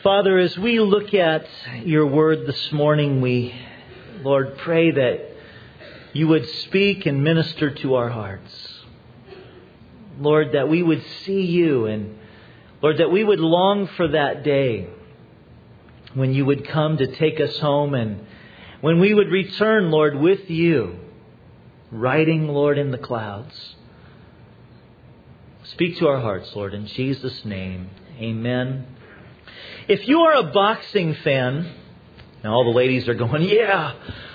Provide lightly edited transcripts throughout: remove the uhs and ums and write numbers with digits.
Father, as we look at your word this morning, we, Lord, pray that you would speak and minister to our hearts. Lord, that we would see you, and Lord, that we would long for that day when you would come to take us home, and when we would return, Lord, with you, riding, Lord, in the clouds. Speak to our hearts, Lord, in Jesus' name. Amen. If you are a boxing fan, now all the ladies are going, yeah.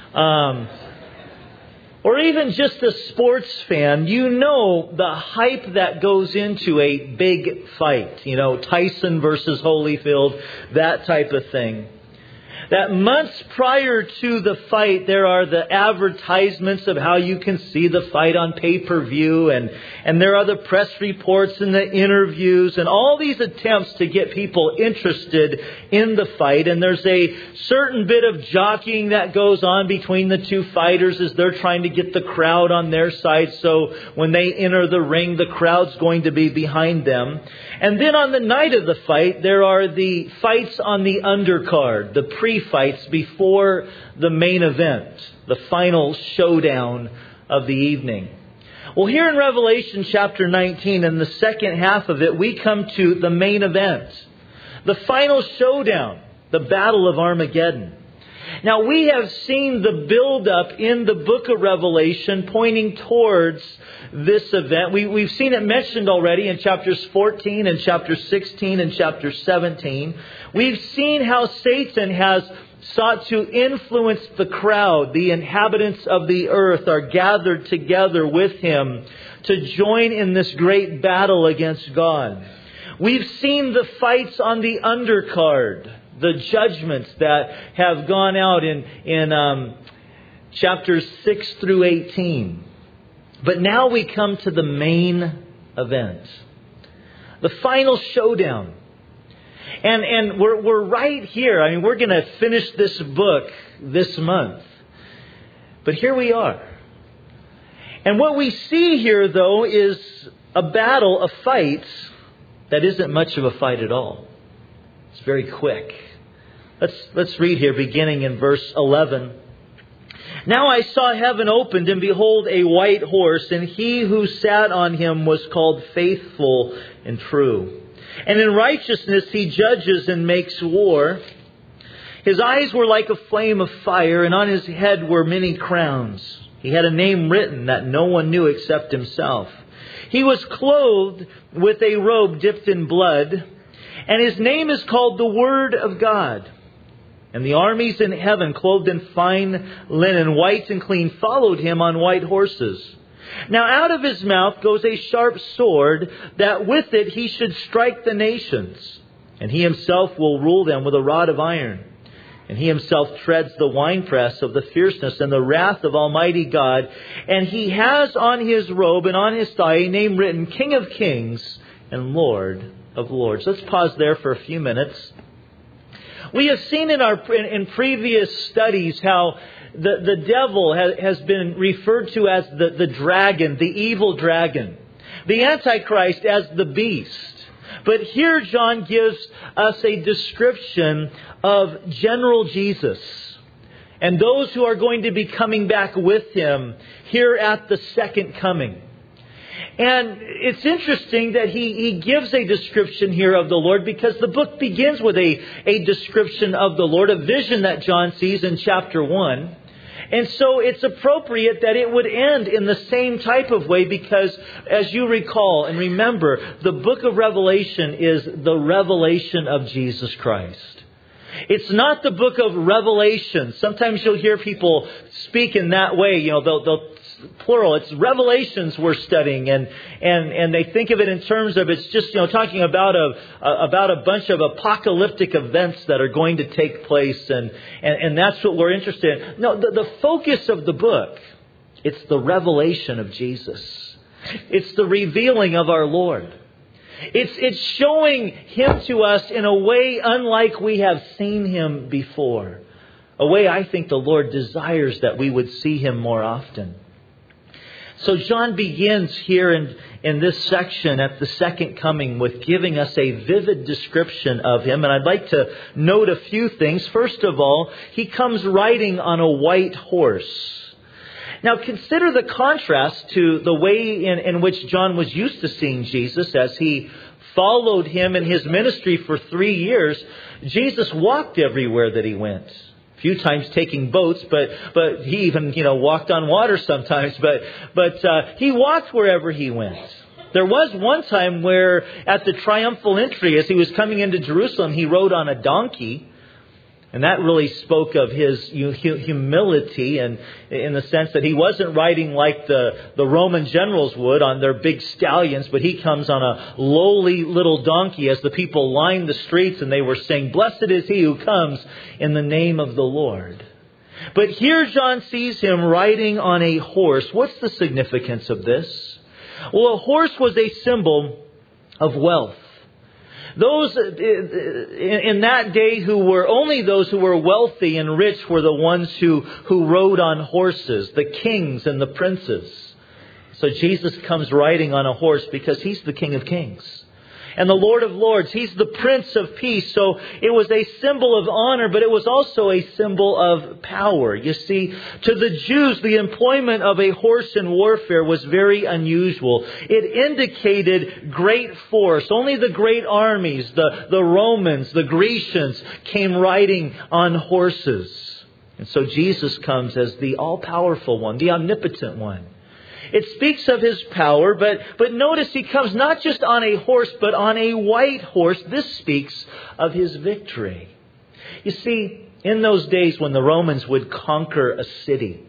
Or even just a sports fan, you know the hype that goes into a big fight. You know, Tyson versus Holyfield, that type of thing. That months prior to the fight, there are the advertisements of how you can see the fight on pay-per-view. And there are the press reports and the interviews and all these attempts to get people interested in the fight. And there's a certain bit of jockeying that goes on between the two fighters as they're trying to get the crowd on their side. So when they enter the ring, the crowd's going to be behind them. And then on the night of the fight, there are the fights on the undercard, the pre-fights before the main event, the final showdown of the evening. Well, here in Revelation chapter 19, in the second half of it, we come to the main event, the final showdown, the Battle of Armageddon. Now, we have seen the build-up in the book of Revelation pointing towards this event. We've seen it mentioned already in chapters 14 and chapter 16 and chapter 17. We've seen how Satan has sought to influence the crowd. The inhabitants of the earth are gathered together with him to join in this great battle against God. We've seen the fights on the undercard, the judgments that have gone out in chapters 6 through 18. But now we come to the main event, the final showdown. And we're right here. I mean, we're going to finish this book this month. But here we are. And what we see here, though, is a battle, a fight that isn't much of a fight at all. It's very quick. Let's read here, beginning in verse 11. Now I saw heaven opened, and behold, a white horse, and he who sat on him was called Faithful and True. And in righteousness he judges and makes war. His eyes were like a flame of fire, and on his head were many crowns. He had a name written that no one knew except himself. He was clothed with a robe dipped in blood, and his name is called the Word of God. And the armies in heaven, clothed in fine linen, white and clean, followed him on white horses. Now out of his mouth goes a sharp sword, that with it he should strike the nations. And he himself will rule them with a rod of iron. And he himself treads the winepress of the fierceness and the wrath of Almighty God. And he has on his robe and on his thigh a name written, King of Kings and Lord of Lords. Let's pause there for a few minutes. We have seen in previous studies how the devil has been referred to as the dragon, the evil dragon. The Antichrist as the beast. But here John gives us a description of General Jesus and those who are going to be coming back with him here at the second coming. And it's interesting that he gives a description here of the Lord, because the book begins with a description of the Lord, a vision that John sees in chapter 1. And so it's appropriate that it would end in the same type of way, because as you recall and remember, the book of Revelation is the revelation of Jesus Christ. It's not the book of Revelation. Sometimes you'll hear people speak in that way. You know, they'll plural. It's Revelations we're studying, and they think of it in terms of it's just, you know, talking about a bunch of apocalyptic events that are going to take place, and that's what we're interested in. No, the focus of the book, it's the revelation of Jesus. It's the revealing of our Lord. It's showing Him to us in a way unlike we have seen Him before. A way I think the Lord desires that we would see Him more often. So John begins here in this section at the second coming with giving us a vivid description of him. And I'd like to note a few things. First of all, he comes riding on a white horse. Now consider the contrast to the way in which John was used to seeing Jesus as he followed him in his ministry for 3 years. Jesus walked everywhere that he went. A few times taking boats, but he even, walked on water sometimes. But he walked wherever he went. There was one time where at the triumphal entry, as he was coming into Jerusalem, he rode on a donkey. And that really spoke of his humility, and in the sense that he wasn't riding like the Roman generals would on their big stallions, but he comes on a lowly little donkey as the people lined the streets and they were saying, "Blessed is he who comes in the name of the Lord." But here John sees him riding on a horse. What's the significance of this? Well, a horse was a symbol of wealth. Those in that day only those who were wealthy and rich were the ones who rode on horses, the kings and the princes. So Jesus comes riding on a horse because he's the King of Kings and the Lord of Lords. He's the Prince of Peace. So it was a symbol of honor, but it was also a symbol of power. You see, to the Jews, the employment of a horse in warfare was very unusual. It indicated great force. Only the great armies, the Romans, the Grecians, came riding on horses. And so Jesus comes as the all-powerful one, the omnipotent one. It speaks of his power, but notice he comes not just on a horse, but on a white horse. This speaks of his victory. You see, in those days when the Romans would conquer a city,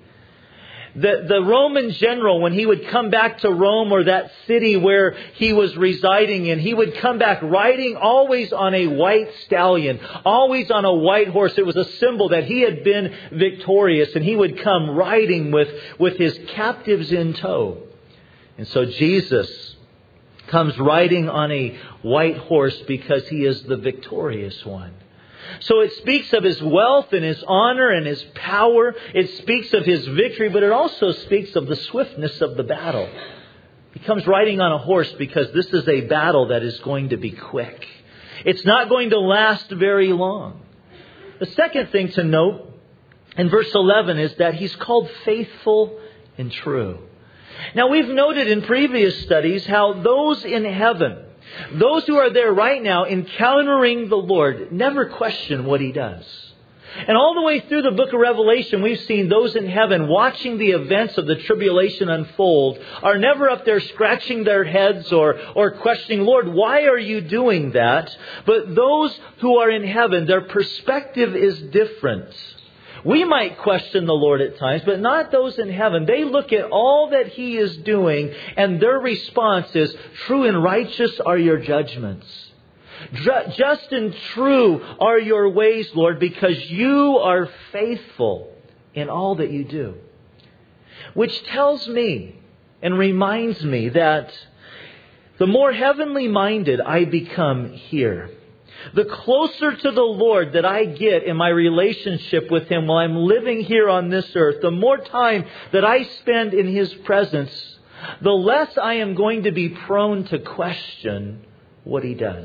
the Roman general, when he would come back to Rome or that city where he was residing in, he would come back riding always on a white stallion, always on a white horse. It was a symbol that he had been victorious, and he would come riding with his captives in tow. And so Jesus comes riding on a white horse because he is the victorious one. So it speaks of his wealth and his honor and his power. It speaks of his victory, but it also speaks of the swiftness of the battle. He comes riding on a horse because this is a battle that is going to be quick. It's not going to last very long. The second thing to note in verse 11 is that he's called faithful and true. Now we've noted in previous studies how those in heaven, those who are there right now encountering the Lord, never question what he does. And all the way through the book of Revelation, we've seen those in heaven watching the events of the tribulation unfold are never up there scratching their heads or questioning, "Lord, why are you doing that?" But those who are in heaven, their perspective is different. We might question the Lord at times, but not those in heaven. They look at all that he is doing, and their response is, "True and righteous are your judgments. Just and true are your ways, Lord, because you are faithful in all that you do." Which tells me and reminds me that the more heavenly minded I become here, the closer to the Lord that I get in my relationship with him while I'm living here on this earth, the more time that I spend in his presence, the less I am going to be prone to question what he does.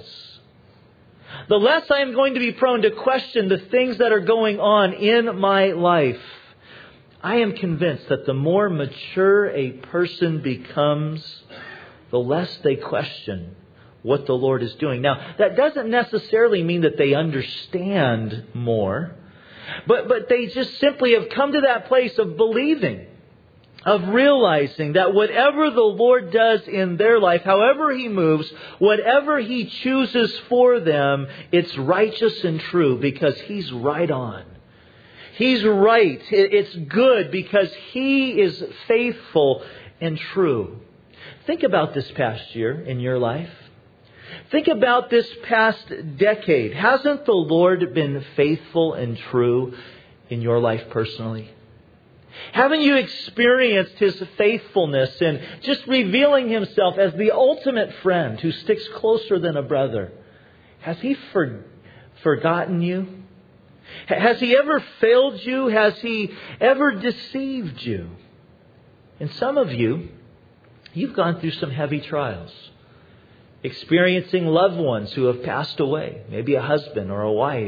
The less I am going to be prone to question the things that are going on in my life. I am convinced that the more mature a person becomes, the less they question what the Lord is doing. Now, that doesn't necessarily mean that they understand more, but they just simply have come to that place of believing, of realizing that whatever the Lord does in their life, however he moves, whatever he chooses for them, it's righteous and true because he's right on. He's right. It's good because he is faithful and true. Think about this past year in your life. Think about this past decade. Hasn't the Lord been faithful and true in your life personally? Haven't you experienced his faithfulness in just revealing himself as the ultimate friend who sticks closer than a brother? Has he forgotten you? Has he ever failed you? Has he ever deceived you? And some of you, you've gone through some heavy trials. Experiencing loved ones who have passed away. Maybe a husband or a wife.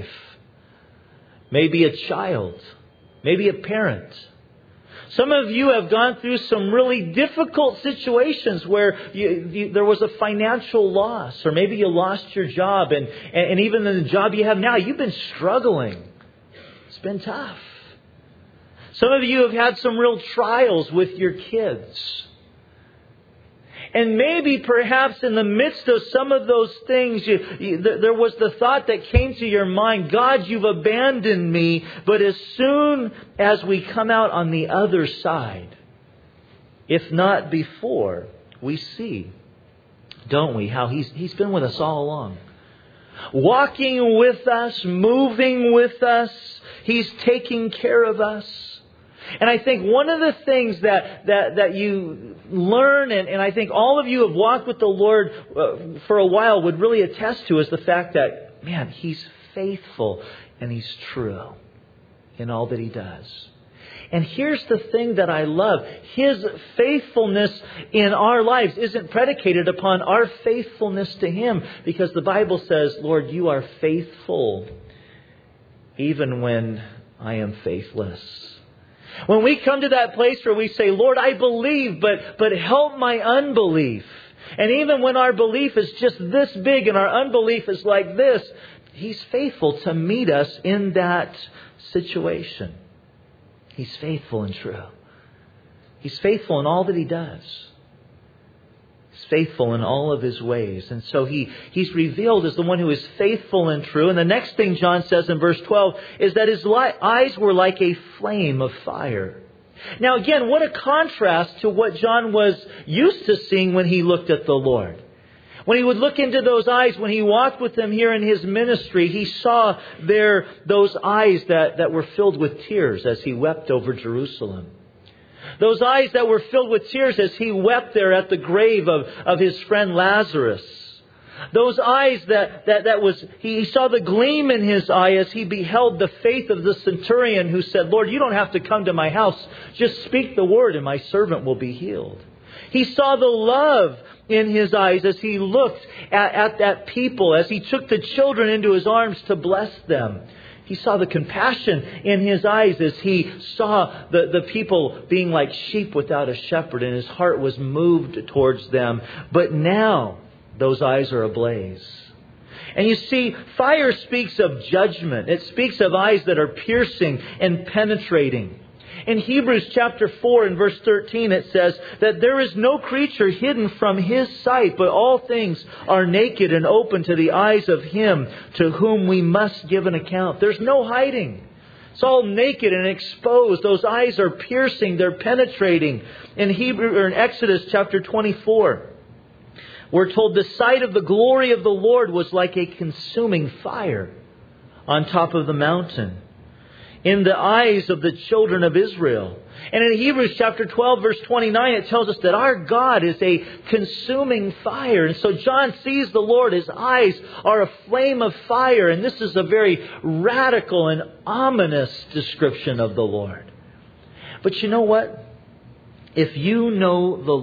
Maybe a child. Maybe a parent. Some of you have gone through some really difficult situations where there was a financial loss. Or maybe you lost your job. And even in the job you have now, you've been struggling. It's been tough. Some of you have had some real trials with your kids. And maybe perhaps in the midst of some of those things, there was the thought that came to your mind, God, you've abandoned me. But as soon as we come out on the other side, if not before, we see, don't we, how He's been with us all along. Walking with us, moving with us. He's taking care of us. And I think one of the things that you learn, and I think all of you have walked with the Lord for a while would really attest to, is the fact that, man, He's faithful and He's true in all that He does. And here's the thing that I love. His faithfulness in our lives isn't predicated upon our faithfulness to Him, because the Bible says, Lord, you are faithful even when I am faithless. When we come to that place where we say, Lord, I believe, but help my unbelief. And even when our belief is just this big and our unbelief is like this, He's faithful to meet us in that situation. He's faithful and true. He's faithful in all that He does. He's faithful in all of His ways. And so He's revealed as the one who is faithful and true. And the next thing John says in verse 12 is that His eyes were like a flame of fire. Now again, what a contrast to what John was used to seeing when he looked at the Lord. When he would look into those eyes, when he walked with them here in His ministry, he saw there those eyes that were filled with tears as He wept over Jerusalem. Those eyes that were filled with tears as He wept there at the grave of His friend Lazarus. Those eyes He saw the gleam in His eye as He beheld the faith of the centurion who said, Lord, you don't have to come to my house. Just speak the word and my servant will be healed. He saw the love in His eyes as He looked at that people, as He took the children into His arms to bless them. He saw the compassion in His eyes as He saw the people being like sheep without a shepherd, and His heart was moved towards them. But now those eyes are ablaze. And you see, fire speaks of judgment. It speaks of eyes that are piercing and penetrating. In Hebrews chapter 4 and verse 13 it says that there is no creature hidden from His sight, but all things are naked and open to the eyes of Him to whom we must give an account. There's no hiding. It's all naked and exposed. Those eyes are piercing, they're penetrating. In Exodus chapter 24, we're told the sight of the glory of the Lord was like a consuming fire on top of the mountain in the eyes of the children of Israel. And in Hebrews chapter 12 verse 29 it tells us that our God is a consuming fire. And so John sees the Lord. His eyes are a flame of fire. And this is a very radical and ominous description of the Lord. But you know what? If you know the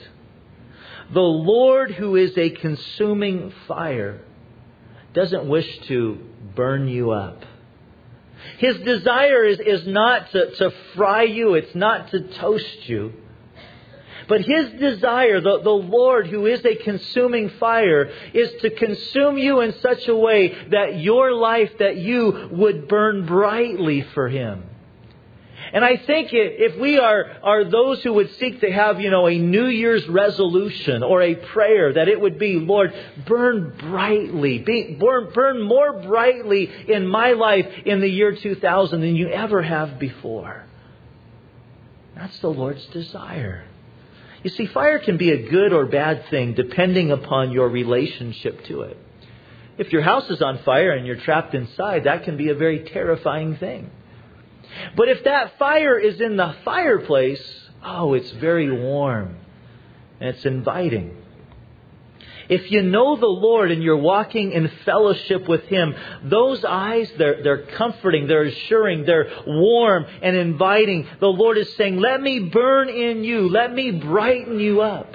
Lord who is a consuming fire doesn't wish to burn you up. His desire is not to fry you. It's not to toast you. But His desire, the Lord who is a consuming fire, is to consume you in such a way that your life, that you would burn brightly for Him. And I think if we are those who would seek to have, a New Year's resolution or a prayer, that it would be, Lord, burn brightly, burn more brightly in my life in the year 2000 than you ever have before. That's the Lord's desire. You see, fire can be a good or bad thing depending upon your relationship to it. If your house is on fire and you're trapped inside, that can be a very terrifying thing. But if that fire is in the fireplace, it's very warm and it's inviting. If you know the Lord and you're walking in fellowship with Him, those eyes, they're comforting, they're assuring, they're warm and inviting. The Lord is saying, let me burn in you. Let me brighten you up.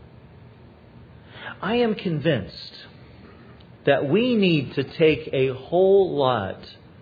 I am convinced that we need to take a whole lot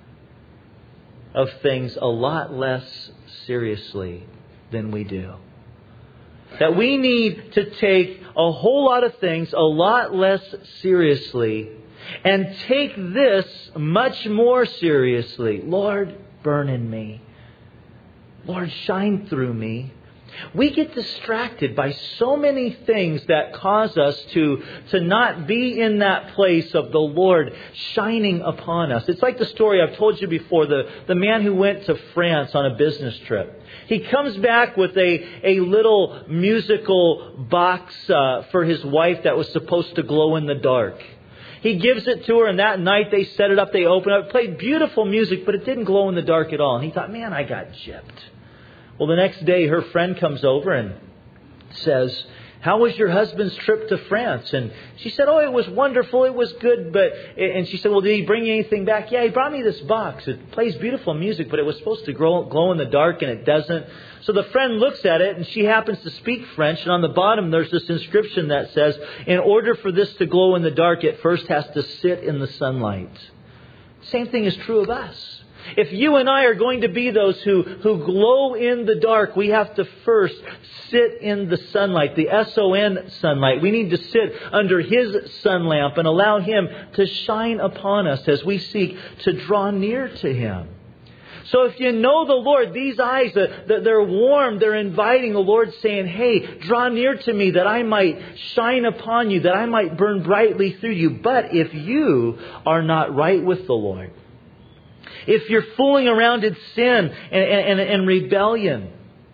of things a lot less seriously than we do. That we need to take a whole lot of things a lot less seriously and take this much more seriously. Lord, burn in me. Lord, shine through me. We get distracted by so many things that cause us to not be in that place of the Lord shining upon us. It's like the story I've told you before, the man who went to France on a business trip. He comes back with a little musical box for his wife that was supposed to glow in the dark. He gives it to her, and that night they set it up, they open it up, played beautiful music, but it didn't glow in the dark at all. And he thought, man, I got gypped. Well, the next day, her friend comes over and says, how was your husband's trip to France? And she said, oh, it was wonderful. It was good. And she said, well, did he bring you anything back? Yeah, he brought me this box. It plays beautiful music, but it was supposed to glow in the dark, and it doesn't. So the friend looks at it, and she happens to speak French. And on the bottom, there's this inscription that says, in order for this to glow in the dark, it first has to sit in the sunlight. Same thing is true of us. If you and I are going to be those who glow in the dark, we have to first sit in the sunlight, the S-O-N sunlight. We need to sit under His sun lamp and allow Him to shine upon us as we seek to draw near to Him. So if you know the Lord, these eyes, they're warm, they're inviting. The Lord saying, hey, draw near to me that I might shine upon you, that I might burn brightly through you. But if you are not right with the Lord, if you're fooling around in sin and rebellion,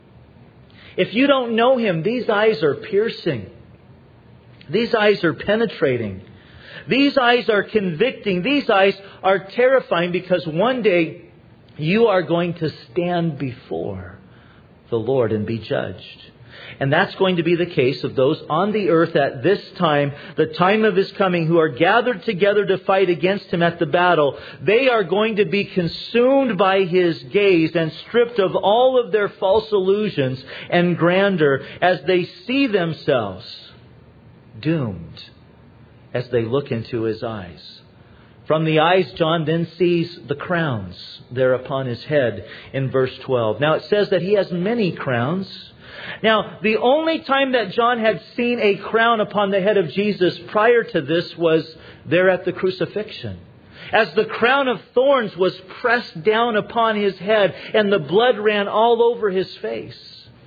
if you don't know Him, these eyes are piercing. These eyes are penetrating. These eyes are convicting. These eyes are terrifying, because one day you are going to stand before the Lord and be judged. And that's going to be the case of those on the earth at this time, the time of His coming, who are gathered together to fight against Him at the battle. They are going to be consumed by His gaze and stripped of all of their false illusions and grandeur as they see themselves doomed as they look into His eyes. From the eyes, John then sees the crowns there upon His head in verse 12. Now it says that He has many crowns. Now, the only time that John had seen a crown upon the head of Jesus prior to this was there at the crucifixion, as the crown of thorns was pressed down upon His head and the blood ran all over His face.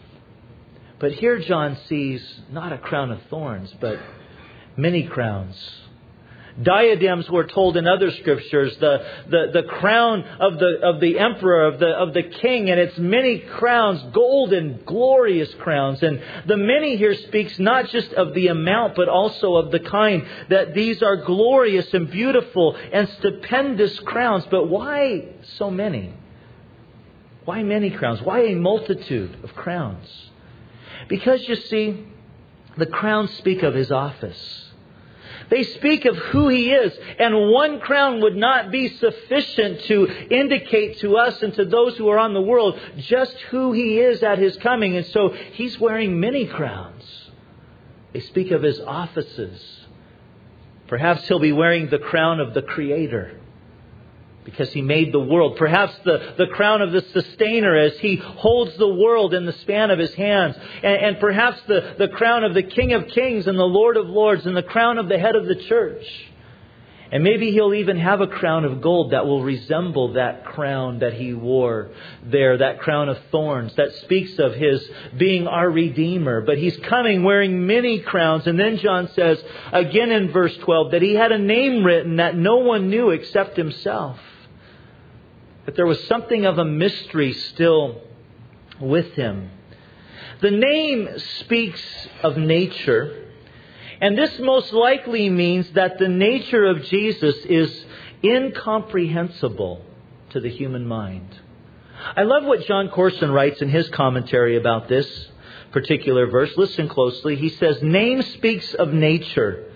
But here John sees not a crown of thorns, but many crowns. Diadems were told in other scriptures, the crown of the emperor, of the king, and its many crowns, golden, glorious crowns. And the many here speaks not just of the amount, but also of the kind, that these are glorious and beautiful and stupendous crowns. But why so many? Why many crowns? Why a multitude of crowns? Because you see, the crowns speak of His office. They speak of who He is. And one crown would not be sufficient to indicate to us and to those who are on the world just who He is at His coming. And so He's wearing many crowns. They speak of His offices. Perhaps He'll be wearing the crown of the Creator, because He made the world. Perhaps the crown of the Sustainer, as He holds the world in the span of His hands. And perhaps the crown of the King of Kings and the Lord of Lords, and the crown of the head of the church. And maybe He'll even have a crown of gold that will resemble that crown that He wore there, that crown of thorns that speaks of His being our Redeemer. But He's coming wearing many crowns. And then John says again in verse 12 that He had a name written that no one knew except Himself. That there was something of a mystery still with Him. The name speaks of nature. And this most likely means that the nature of Jesus is incomprehensible to the human mind. I love what John Corson writes in his commentary about this particular verse. Listen closely. He says, name speaks of nature.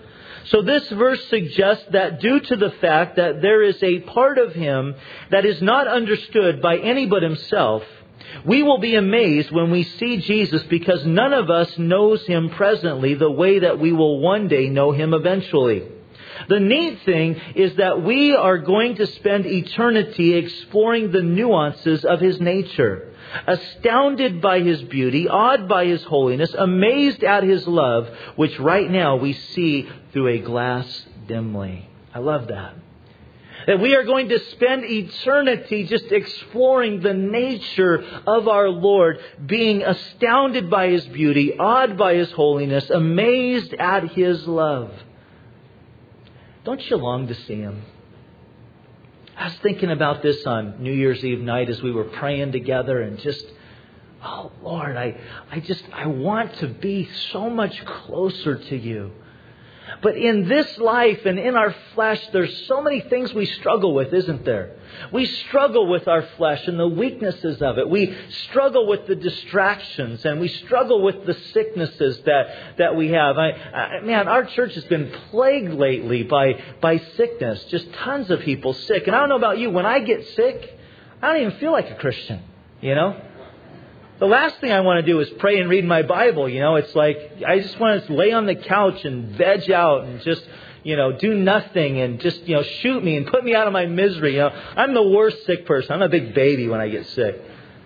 So this verse suggests that due to the fact that there is a part of Him that is not understood by any but Himself, we will be amazed when we see Jesus, because none of us knows Him presently the way that we will one day know Him eventually. The neat thing is that we are going to spend eternity exploring the nuances of His nature, astounded by His beauty, awed by His holiness, amazed at His love, which right now we see through a glass dimly. I love that. That we are going to spend eternity just exploring the nature of our Lord, being astounded by His beauty, awed by His holiness, amazed at His love. Don't you long to see Him? I was thinking about this on New Year's Eve night as we were praying together, and just, oh Lord, I want to be so much closer to You. But in this life and in our flesh, there's so many things we struggle with, isn't there? We struggle with our flesh and the weaknesses of it. We struggle with the distractions, and we struggle with the sicknesses that we have. Man, our church has been plagued lately by sickness. Just tons of people sick. And I don't know about you, when I get sick, I don't even feel like a Christian, you know? The last thing I want to do is pray and read my Bible. You know, it's like I just want to lay on the couch and veg out and just, do nothing and just, shoot me and put me out of my misery. I'm the worst sick person. I'm a big baby when I get sick.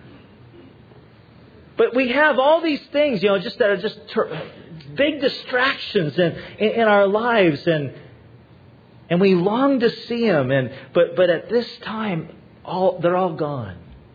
But we have all these things, just that are just big distractions in our lives, and we long to see Him. But at this time, they're all gone.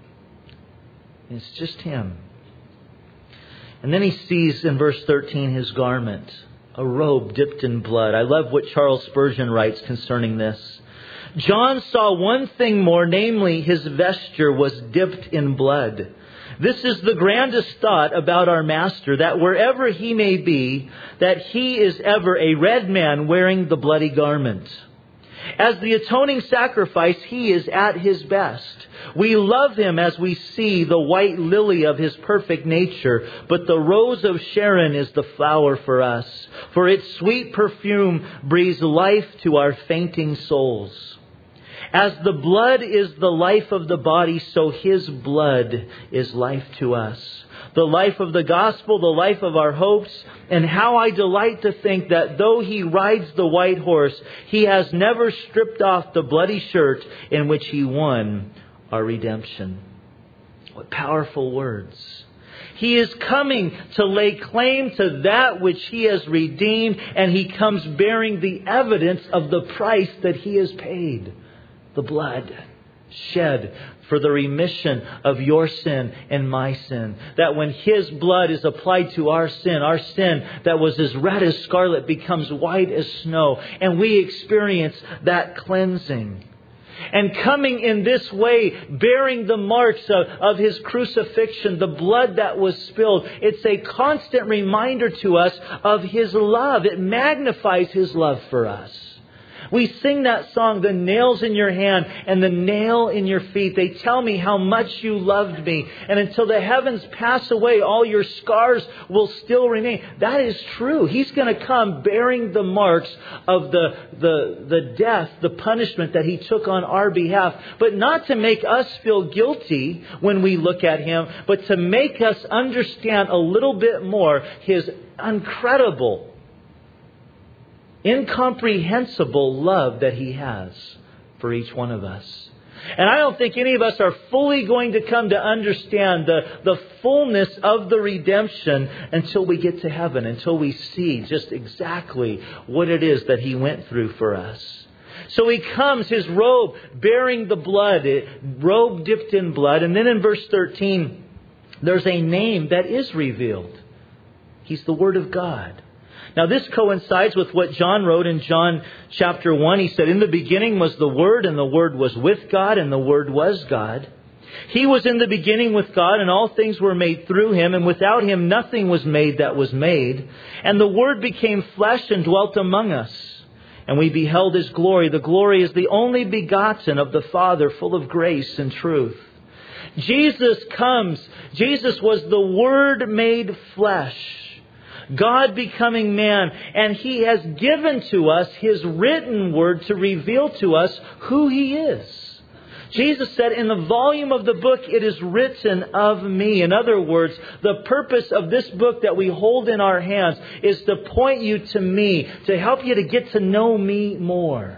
It's just Him. And then he sees in verse 13 His garment, a robe dipped in blood. I love what Charles Spurgeon writes concerning this. John saw one thing more, namely His vesture was dipped in blood. This is the grandest thought about our Master, that wherever He may be, that He is ever a red man wearing the bloody garment. As the atoning sacrifice, He is at His best. We love Him as we see the white lily of His perfect nature, but the rose of Sharon is the flower for us, for its sweet perfume breathes life to our fainting souls. As the blood is the life of the body, so His blood is life to us. The life of the gospel, the life of our hopes, and how I delight to think that though He rides the white horse, He has never stripped off the bloody shirt in which He won our redemption. What powerful words. He is coming to lay claim to that which He has redeemed, and He comes bearing the evidence of the price that He has paid. The blood shed for the remission of your sin and my sin. That when His blood is applied to our sin that was as red as scarlet becomes white as snow. And we experience that cleansing. And coming in this way, bearing the marks of His crucifixion, the blood that was spilled, it's a constant reminder to us of His love. It magnifies His love for us. We sing that song, the nails in your hand and the nail in your feet. They tell me how much you loved me. And until the heavens pass away, all your scars will still remain. That is true. He's going to come bearing the marks of the death, the punishment that He took on our behalf. But not to make us feel guilty when we look at Him, but to make us understand a little bit more His incredible, incomprehensible love that He has for each one of us. And I don't think any of us are fully going to come to understand the fullness of the redemption until we get to heaven, until we see just exactly what it is that He went through for us. So He comes, His robe bearing the blood, robe dipped in blood. And then in verse 13, there's a name that is revealed. He's the Word of God. Now this coincides with what John wrote in John chapter 1. He said, "In the beginning was the Word, and the Word was with God, and the Word was God. He was in the beginning with God, and all things were made through Him, and without Him nothing was made that was made. And the Word became flesh and dwelt among us. And we beheld His glory. The glory is the only begotten of the Father, full of grace and truth." Jesus comes. Jesus was the Word made flesh. God becoming man, and He has given to us His written word to reveal to us who He is. Jesus said, in the volume of the book, it is written of me. In other words, the purpose of this book that we hold in our hands is to point you to me, to help you to get to know me more.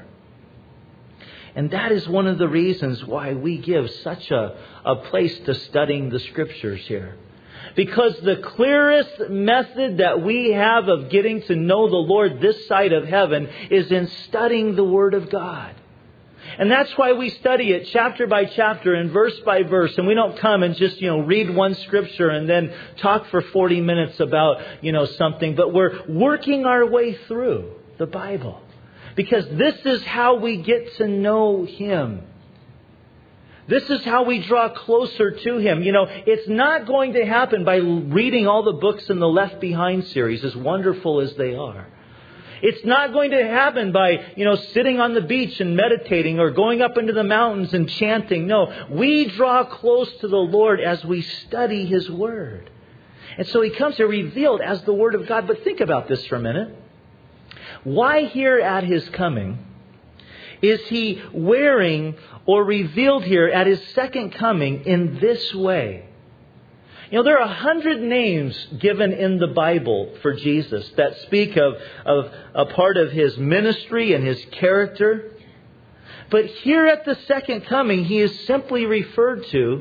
And that is one of the reasons why we give such a place to studying the Scriptures here. Because the clearest method that we have of getting to know the Lord this side of heaven is in studying the Word of God. And that's why we study it chapter by chapter and verse by verse. And we don't come and just, read one scripture and then talk for 40 minutes about, something. But we're working our way through the Bible. Because this is how we get to know Him. This is how we draw closer to Him. It's not going to happen by reading all the books in the Left Behind series, as wonderful as they are. It's not going to happen by, sitting on the beach and meditating or going up into the mountains and chanting. No, we draw close to the Lord as we study His Word. And so He comes here revealed as the Word of God. But think about this for a minute. Why here at His coming is He wearing or revealed here at His second coming in this way? There are 100 names given in the Bible for Jesus that speak of a part of His ministry and His character. But here at the second coming, He is simply referred to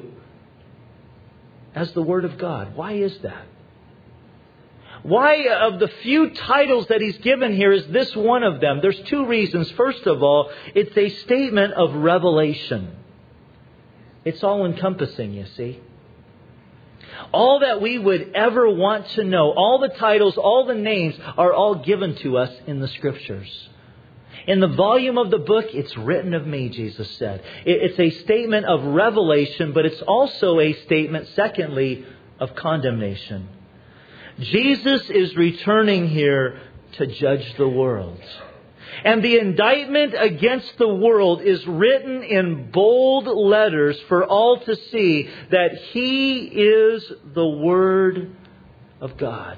as the Word of God. Why is that? Why, of the few titles that He's given here, is this one of them? There's two reasons. First of all, it's a statement of revelation. It's all-encompassing, you see. All that we would ever want to know, all the titles, all the names are all given to us in the Scriptures. In the volume of the book, it's written of me, Jesus said. It's a statement of revelation, but it's also a statement, secondly, of condemnation. Jesus is returning here to judge the world. And the indictment against the world is written in bold letters for all to see, that He is the Word of God.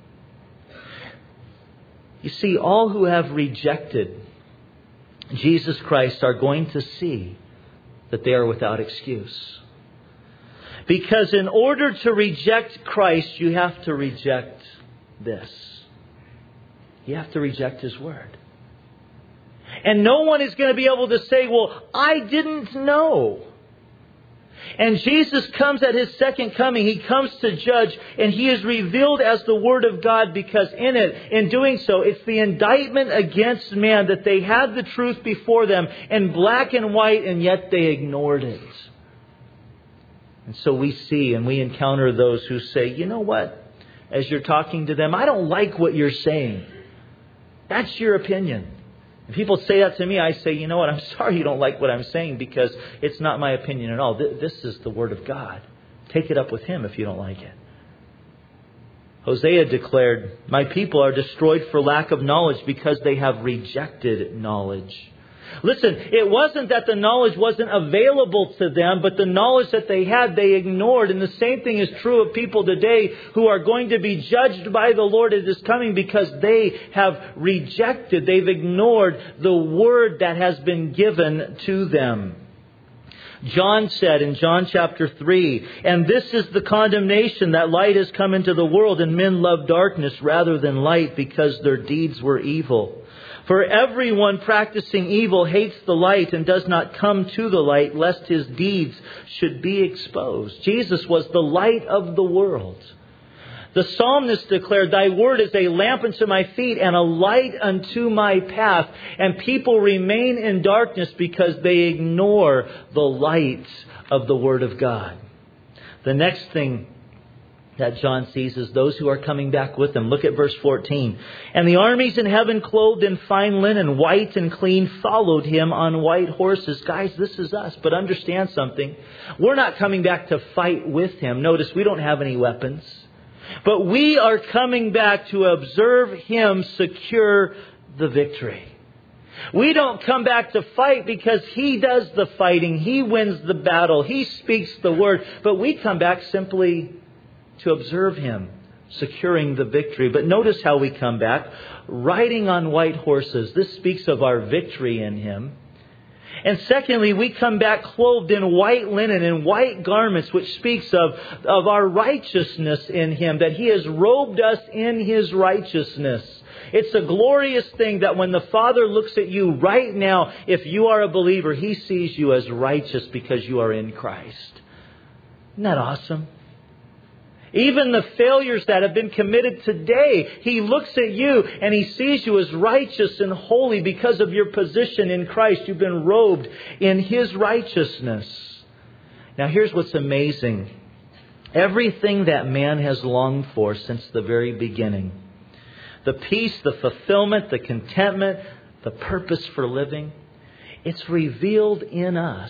You see, all who have rejected Jesus Christ are going to see that they are without excuse. Because in order to reject Christ, you have to reject this. You have to reject His Word. And no one is going to be able to say, well, I didn't know. And Jesus comes at His second coming. He comes to judge, and He is revealed as the Word of God, because in doing so, it's the indictment against man that they had the truth before them in black and white, and yet they ignored it. And so we see and we encounter those who say, you know what? As you're talking to them, I don't like what you're saying. That's your opinion. If people say that to me, I say, you know what? I'm sorry you don't like what I'm saying, because it's not my opinion at all. This is the Word of God. Take it up with Him if you don't like it. Hosea declared, my people are destroyed for lack of knowledge, because they have rejected knowledge. Listen, it wasn't that the knowledge wasn't available to them, but the knowledge that they had, they ignored. And the same thing is true of people today who are going to be judged by the Lord at His coming, because they have rejected, they've ignored the Word that has been given to them. John said in John chapter 3, and this is the condemnation, that light has come into the world, and men love darkness rather than light, because their deeds were evil. For everyone practicing evil hates the light and does not come to the light, lest his deeds should be exposed. Jesus was the light of the world. The psalmist declared, thy word is a lamp unto my feet and a light unto my path. And people remain in darkness because they ignore the light of the Word of God. The next thing that John sees is those who are coming back with Him. Look at verse 14. And the armies in heaven, clothed in fine linen, white and clean, followed Him on white horses. Guys, this is us. But understand something. We're not coming back to fight with Him. Notice we don't have any weapons. But we are coming back to observe Him secure the victory. We don't come back to fight because He does the fighting. He wins the battle. He speaks the word. But we come back simply to observe Him securing the victory. But notice how we come back. Riding on white horses. This speaks of our victory in Him. And secondly, we come back clothed in white linen and white garments, which speaks of our righteousness in Him, that He has robed us in His righteousness. It's a glorious thing that when the Father looks at you right now, if you are a believer, He sees you as righteous because you are in Christ. Isn't that awesome? Even the failures that have been committed today, He looks at you and He sees you as righteous and holy because of your position in Christ. You've been robed in His righteousness. Now here's what's amazing. Everything that man has longed for since the very beginning, the peace, the fulfillment, the contentment, the purpose for living, it's revealed in us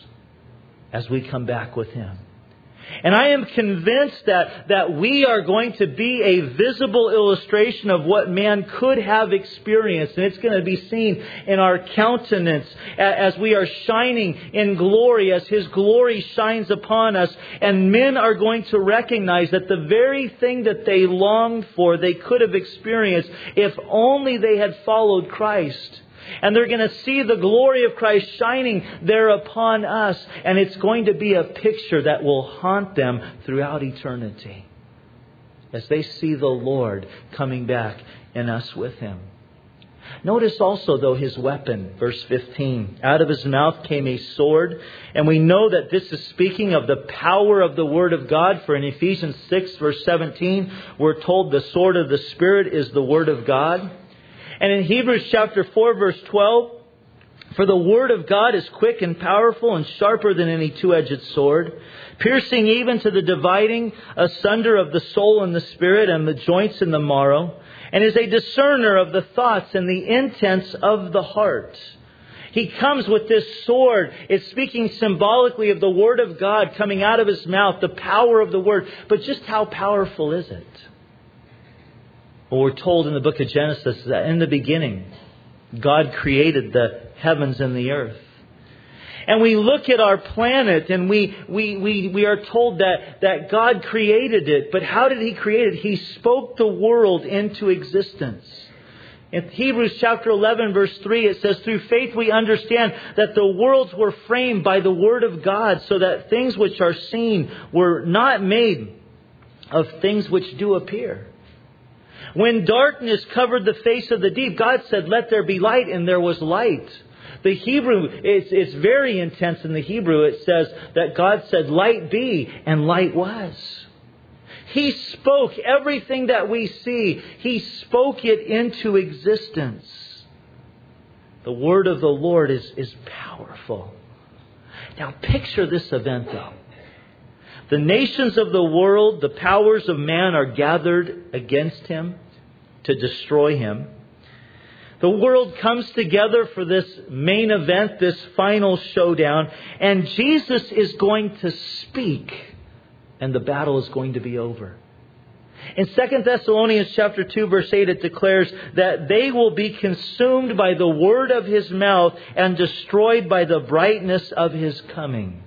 as we come back with Him. And I am convinced that we are going to be a visible illustration of what man could have experienced. And it's going to be seen in our countenance as we are shining in glory, as His glory shines upon us. And men are going to recognize that the very thing that they longed for, they could have experienced if only they had followed Christ. And they're going to see the glory of Christ shining there upon us. And it's going to be a picture that will haunt them throughout eternity as they see the Lord coming back and us with Him. Notice also, though, His weapon, verse 15. Out of His mouth came a sword. And we know that this is speaking of the power of the Word of God. For in Ephesians 6, verse 17, we're told the sword of the Spirit is the Word of God. And in Hebrews chapter 4, verse 12, for the Word of God is quick and powerful and sharper than any two-edged sword, piercing even to the dividing asunder of the soul and the spirit and the joints and the marrow, and is a discerner of the thoughts and the intents of the heart. He comes with this sword. It's speaking symbolically of the Word of God coming out of His mouth, the power of the Word. But just how powerful is it? Well, we're told in the book of Genesis that in the beginning, God created the heavens and the earth. And we look at our planet and we are told that God created it. But how did He create it? He spoke the world into existence. In Hebrews chapter 11, verse 3, it says, through faith we understand that the worlds were framed by the Word of God, so that things which are seen were not made of things which do appear. When darkness covered the face of the deep, God said, let there be light, and there was light. The Hebrew, it's very intense in the Hebrew. It says that God said, light be, and light was. He spoke everything that we see. He spoke it into existence. The Word of the Lord is powerful. Now picture this event though. The nations of the world, the powers of man are gathered against Him to destroy Him. The world comes together for this main event, this final showdown, and Jesus is going to speak, and the battle is going to be over. In 2 Thessalonians chapter 2, verse 8, it declares that they will be consumed by the word of His mouth and destroyed by the brightness of His coming.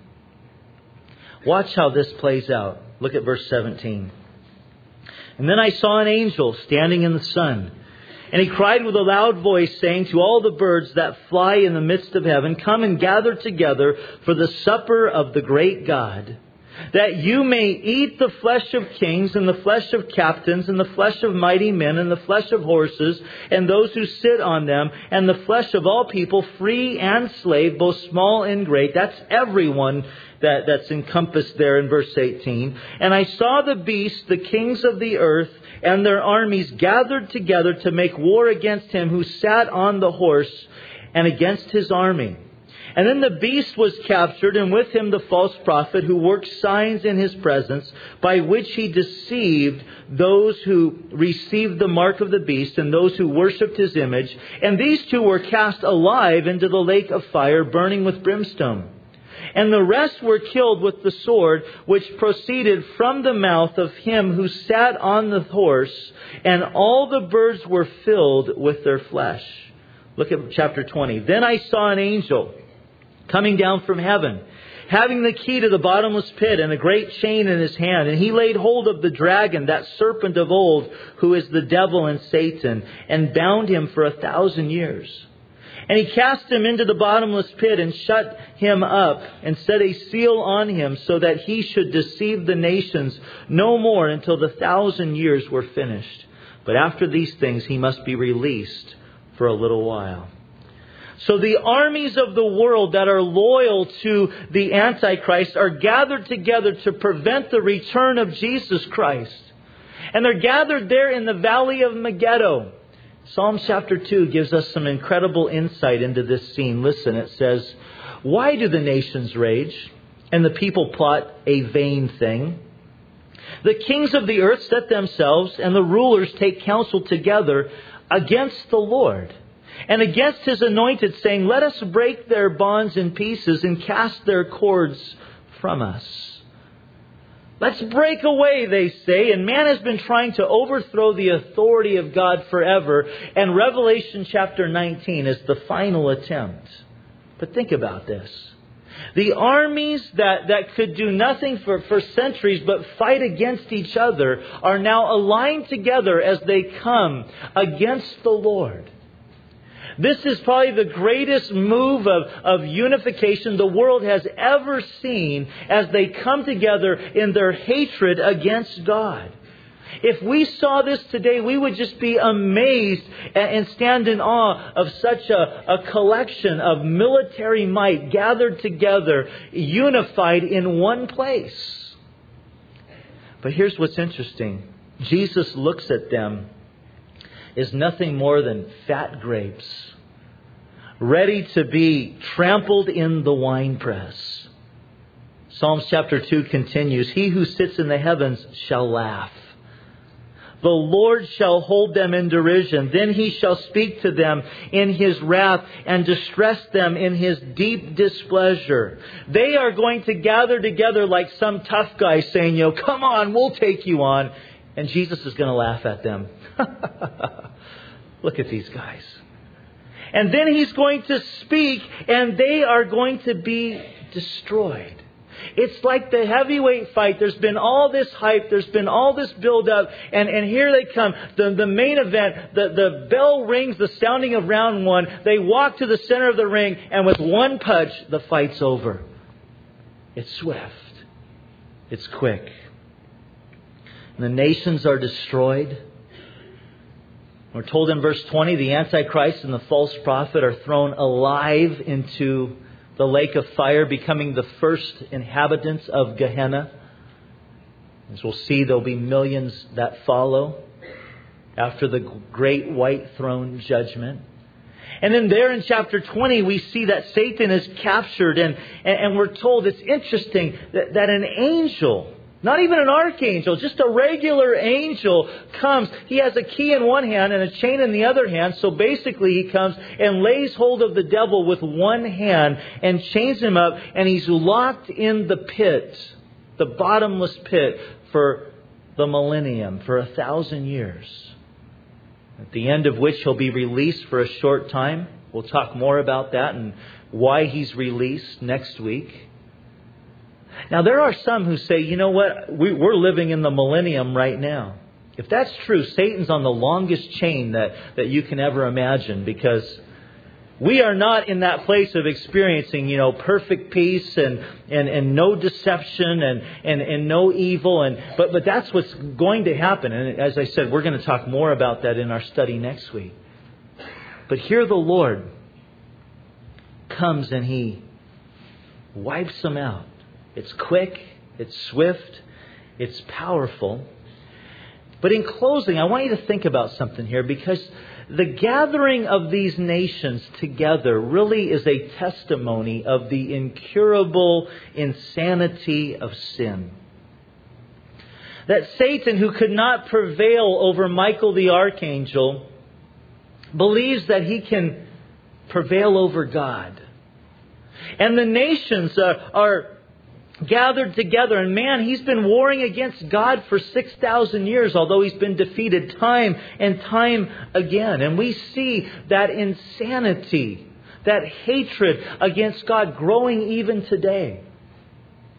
Watch how this plays out. Look at verse 17. And then I saw an angel standing in the sun. And he cried with a loud voice, saying to all the birds that fly in the midst of heaven, come and gather together for the supper of the great God, that you may eat the flesh of kings and the flesh of captains and the flesh of mighty men and the flesh of horses and those who sit on them and the flesh of all people, free and slave, both small and great. That's everyone that's encompassed there in verse 18. And I saw the beast, the kings of the earth, and their armies gathered together to make war against him who sat on the horse and against his army. And then the beast was captured, and with him the false prophet who worked signs in his presence, by which he deceived those who received the mark of the beast and those who worshipped his image. And these two were cast alive into the lake of fire, burning with brimstone. And the rest were killed with the sword which proceeded from the mouth of him who sat on the horse, and all the birds were filled with their flesh. Look at chapter 20. Then I saw an angel coming down from heaven, having the key to the bottomless pit and a great chain in his hand. And he laid hold of the dragon, that serpent of old, who is the devil and Satan, and bound him for 1,000 years. And he cast him into the bottomless pit and shut him up and set a seal on him so that he should deceive the nations no more until the 1,000 years were finished. But after these things he must be released for a little while. So the armies of the world that are loyal to the Antichrist are gathered together to prevent the return of Jesus Christ. And they're gathered there in the valley of Megiddo. Psalm chapter 2 gives us some incredible insight into this scene. Listen, it says, "Why do the nations rage and the people plot a vain thing? The kings of the earth set themselves and the rulers take counsel together against the Lord and against his anointed, saying, 'Let us break their bonds in pieces and cast their cords from us.'" Let's break away, they say. And man has been trying to overthrow the authority of God forever. And Revelation chapter 19 is the final attempt. But think about this. The armies that could do nothing for centuries but fight against each other are now aligned together as they come against the Lord. This is probably the greatest move of unification the world has ever seen as they come together in their hatred against God. If we saw this today, we would just be amazed and stand in awe of such a collection of military might gathered together, unified in one place. But here's what's interesting. Jesus looks at them is nothing more than fat grapes, ready to be trampled in the winepress. Psalms chapter 2 continues, "He who sits in the heavens shall laugh. The Lord shall hold them in derision. Then he shall speak to them in his wrath and distress them in his deep displeasure." They are going to gather together like some tough guy saying, "Come on, we'll take you on." And Jesus is going to laugh at them. Look at these guys. And then he's going to speak and they are going to be destroyed. It's like the heavyweight fight. There's been all this hype. There's been all this build up. And here they come. The main event. The bell rings, the sounding of round one. They walk to the center of the ring. And with one punch, the fight's over. It's swift. It's quick. And the nations are destroyed. We're told in verse 20, the Antichrist and the false prophet are thrown alive into the lake of fire, becoming the first inhabitants of Gehenna. As we'll see, there'll be millions that follow after the great white throne judgment. And then there in chapter 20, we see that Satan is captured. And we're told, it's interesting, that an angel, not even an archangel, just a regular angel comes. He has a key in one hand and a chain in the other hand. So basically he comes and lays hold of the devil with one hand and chains him up. And he's locked in the pit, the bottomless pit, for the millennium, for 1,000 years. At the end of which he'll be released for a short time. We'll talk more about that and why he's released next week. Now, there are some who say, you know what, we're living in the millennium right now. If that's true, Satan's on the longest chain that you can ever imagine, because we are not in that place of experiencing, perfect peace and no deception and no evil. But that's what's going to happen. And as I said, we're going to talk more about that in our study next week. But here the Lord comes and He wipes them out. It's quick, it's swift, it's powerful. But in closing, I want you to think about something here, because the gathering of these nations together really is a testimony of the incurable insanity of sin. That Satan, who could not prevail over Michael the archangel, believes that he can prevail over God. And the nations are gathered together. And man, he's been warring against God for 6,000 years, although he's been defeated time and time again. And we see that insanity, that hatred against God growing even today.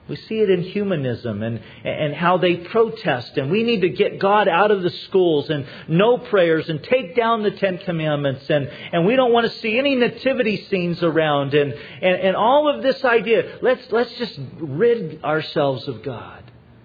We see it in humanism and how they protest. And we need to get God out of the schools and no prayers and take down the Ten Commandments. And we don't want to see any nativity scenes around. And all of this idea, let's just rid ourselves of God.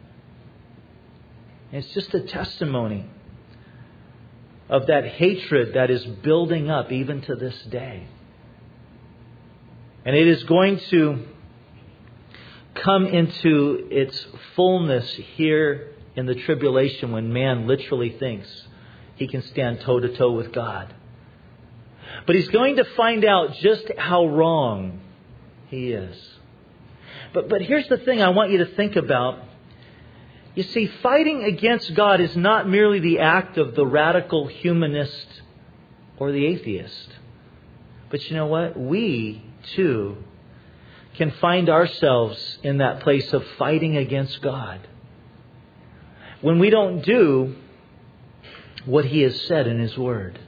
And it's just a testimony of that hatred that is building up even to this day. And it is going to come into its fullness here in the tribulation when man literally thinks he can stand toe to toe with God. But he's going to find out just how wrong he is. But here's the thing I want you to think about. You see, fighting against God is not merely the act of the radical humanist or the atheist. But you know what? We, too, can find ourselves in that place of fighting against God when we don't do what He has said in His Word.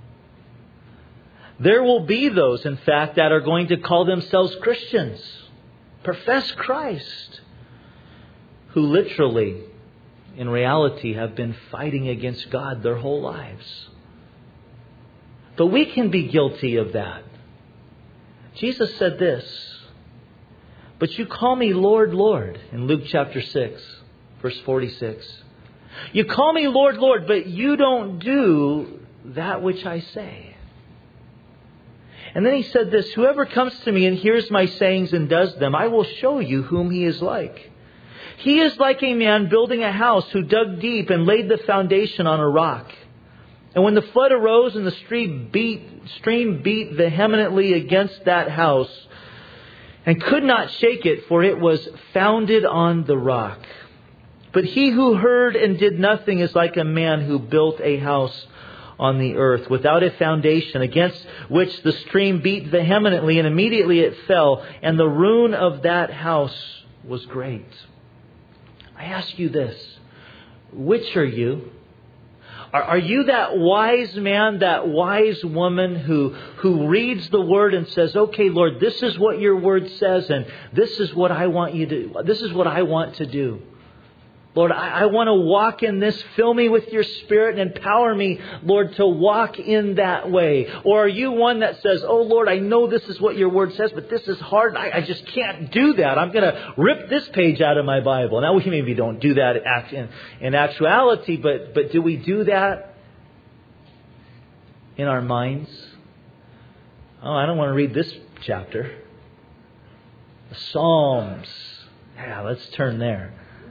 There will be those, in fact, that are going to call themselves Christians, profess Christ, who literally, in reality, have been fighting against God their whole lives. But we can be guilty of that. Jesus said this, "But you call me Lord, Lord," in Luke chapter 6, verse 46. "You call me Lord, Lord, but you don't do that which I say." And then He said this, "Whoever comes to me and hears my sayings and does them, I will show you whom he is like. He is like a man building a house who dug deep and laid the foundation on a rock. And when the flood arose and the stream beat vehemently against that house and could not shake it, for it was founded on the rock. But he who heard and did nothing is like a man who built a house on the earth without a foundation, against which the stream beat vehemently, and immediately it fell, and the ruin of that house was great." I ask you this, which are you? Are you that wise man, that wise woman who reads the Word and says, "Okay, Lord, this is what your Word says, and this is what I want you to. This is what I want to do. Lord, I want to walk in this. Fill me with your Spirit and empower me, Lord, to walk in that way." Or are you one that says, "Oh, Lord, I know this is what your Word says, but this is hard. I just can't do that. I'm going to rip this page out of my Bible." Now, we maybe don't do that in actuality, but do we do that in our minds? "Oh, I don't want to read this chapter. The Psalms. Yeah, let's turn there."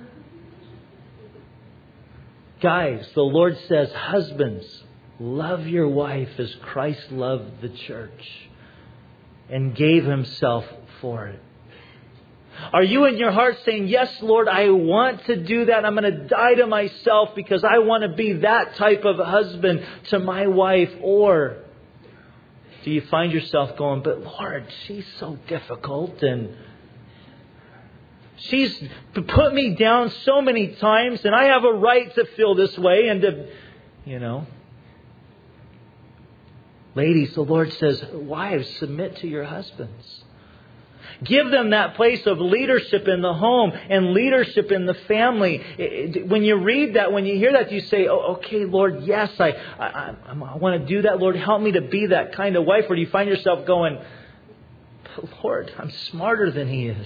Guys, the Lord says, husbands, love your wife as Christ loved the church and gave Himself for it. Are you in your heart saying, "Yes, Lord, I want to do that. I'm going to die to myself because I want to be that type of husband to my wife"? Or do you find yourself going, "But Lord, she's so difficult and she's put me down so many times, and I have a right to feel this way," and to, Ladies, the Lord says, wives, submit to your husbands. Give them that place of leadership in the home and leadership in the family. When you read that, when you hear that, you say, "Oh, okay, Lord, yes, I want to do that. Lord, help me to be that kind of wife." Or do you find yourself going, "But Lord, I'm smarter than he is"?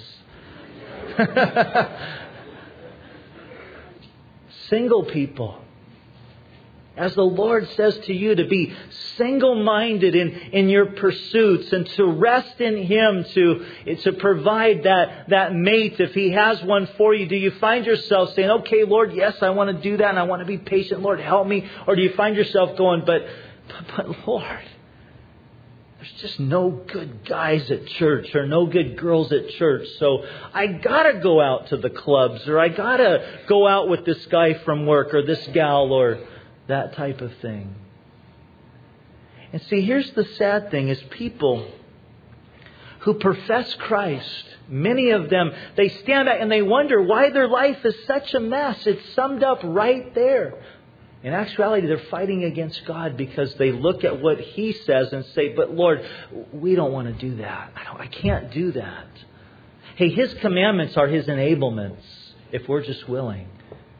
Single people, as the Lord says to you, to be single-minded in your pursuits and to rest in Him, to provide that mate if He has one for you. Do you find yourself saying, "Okay, Lord, yes, I want to do that and I want to be patient. Lord, help me"? Or do you find yourself going, but Lord, there's just no good guys at church or no good girls at church, so I gotta go out to the clubs, or I gotta go out with this guy from work or this gal, or that type of thing. And see, here's the sad thing, is people who profess Christ, many of them, they stand back and they wonder why their life is such a mess. It's summed up right there. In actuality, they're fighting against God because they look at what He says and say, "But Lord, we don't want to do that. I can't do that." Hey, His commandments are His enablements if we're just willing.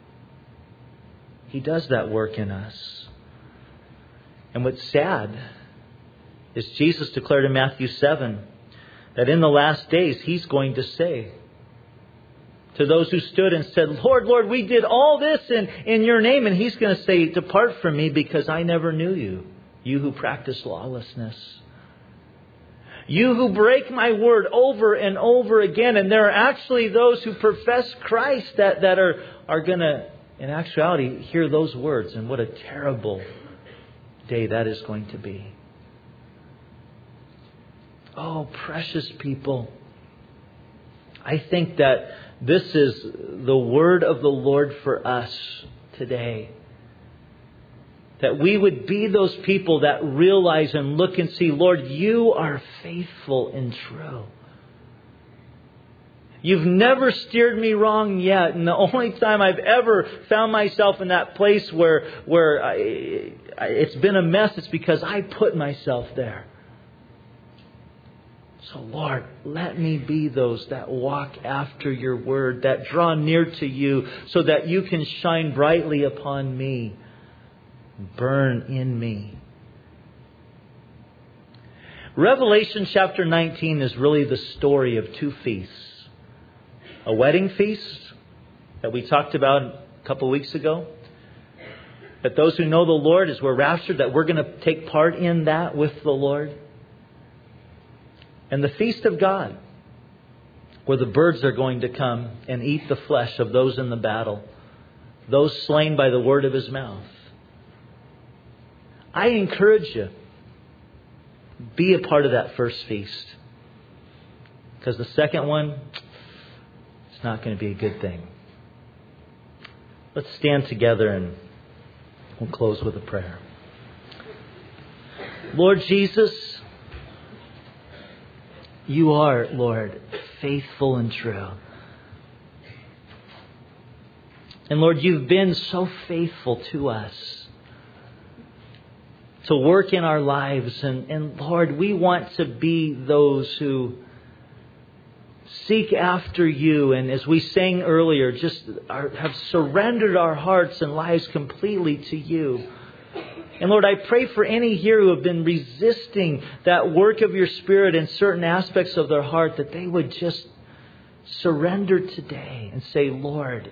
He does that work in us. And what's sad is Jesus declared in Matthew 7 that in the last days He's going to say to those who stood and said, Lord, Lord, we did all this in Your name. And He's going to say, depart from me because I never knew you, you who practice lawlessness. You who break my word over and over again. And there are actually those who profess Christ that are going to, in actuality, hear those words. And what a terrible day that is going to be. Oh, precious people. I think that this is the word of the Lord for us today. That we would be those people that realize and look and see, Lord, You are faithful and true. You've never steered me wrong yet. And the only time I've ever found myself in that place where it's been a mess, it's because I put myself there. So Lord, let me be those that walk after Your word, that draw near to You so that You can shine brightly upon me, burn in me. Revelation chapter 19 is really the story of two feasts. A wedding feast that we talked about a couple of weeks ago. That those who know the Lord, as we're raptured, that we're going to take part in that with the Lord. And the feast of God, where the birds are going to come and eat the flesh of those in the battle, those slain by the word of His mouth. I encourage you, be a part of that first feast. Because the second one, it's not going to be a good thing. Let's stand together and we'll close with a prayer. Lord Jesus, You are, Lord, faithful and true. And Lord, You've been so faithful to us to work in our lives. And Lord, we want to be those who seek after You. And as we sang earlier, just have surrendered our hearts and lives completely to You. And Lord, I pray for any here who have been resisting that work of Your Spirit in certain aspects of their heart, that they would just surrender today and say, Lord,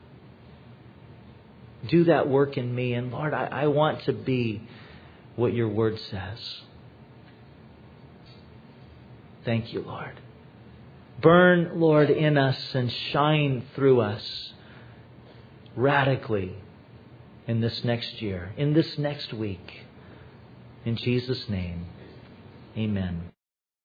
do that work in me. And Lord, I want to be what Your word says. Thank You, Lord. Burn, Lord, in us and shine through us radically in this next year, in this next week. In Jesus' name, amen.